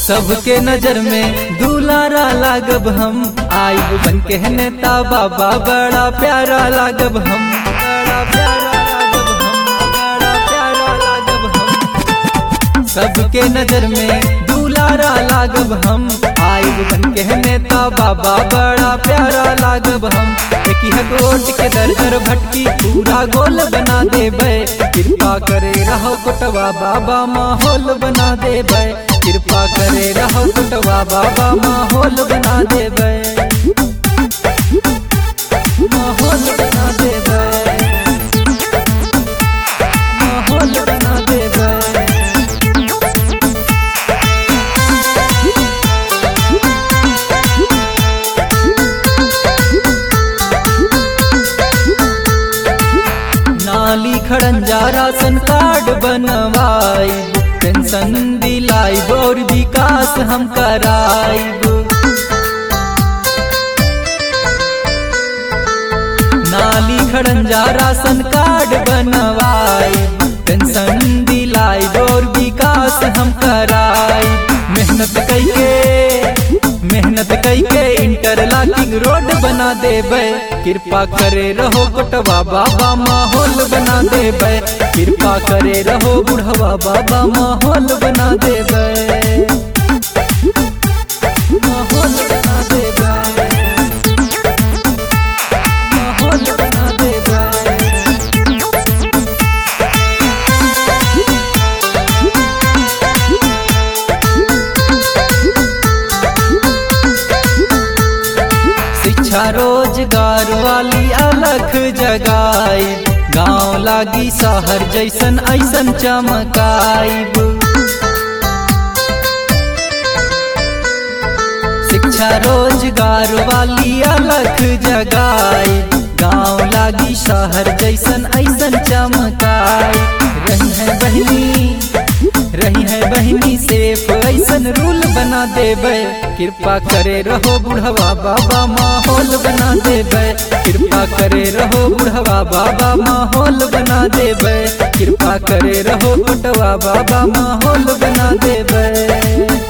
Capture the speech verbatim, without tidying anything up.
सबके नजर में दुलारा लागब हम, आइब बन के नेता बाबा बड़ा प्यारा लागब हम, बड़ा प्यारा लागब हम, बड़ा प्यारा लागब हम। सबके नजर में दुलारा लागब हम, आइब बन के नेता बाबा बड़ा प्यारा लागब हम। एक गोट के दर दर भटकी पूरा गोल बना देबै, कृपा करे रहो कुटवा बाबा माहौल बना देबै, कृपा करे रहो कुटवा बाबा माहौल बना देबै, माहौल बना देबै, माहौल बना देबै। नाली खड़ंजा राशन कार्ड बनवाई, पेंशन दिलाइब और विकास हम कराइब। नाली खड़ंजा राशन कार्ड बनवाई, पेंशन दिलाइब और विकास हम कराइब। मेहनत करके मेहनत करके इंटरलॉकिंग रोड बना देबै, कृपा करे रहो कुटवा बाबा माहौल बना देबै, कृपा करे रहो बुढ़वा बाबा माहौल बना देबै, माहौल बना देबै, माहौल बना देबै। शिक्षा रोजगार वाली अलख जगाई, गाँव लागी शहर जैसन ऐसन चमकाइब। शिक्षा रोजगार वाली अलख जगाई, गाँव लागी शहर जैसन ऐसन चमकाई। रही है बहनी रही है बहनी सेफ ऐसन रूल बना देबै, कृपा करे रहो बुढ़वा बाबा माहौल बना देबै, कृपा करे रहो बुढ़वा बाबा माहौल बना देबै, कृपा करे रहो कुटवा बाबा माहौल बना देबै।